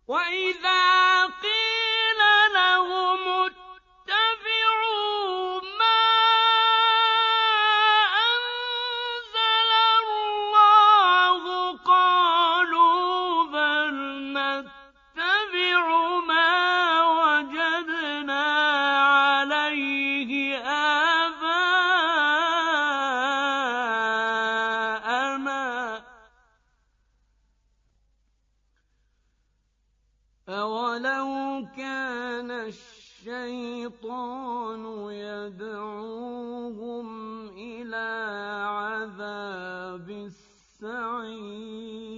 وَإِذَا قِيلَ لَهُمُ اتَّبِعُوا مَا أَنزَلَ اللَّهُ قَالُوا بَلْ نَتَّبِعُ مَا وَجَدْنَا عَلَيْهِ آبَاءَنَا ۚ أَوَلَوْ كَانَ الشَّيْطَانُ يَدْعُوهُمْ إِلَىٰ عَذَابِ السَّعِيرِ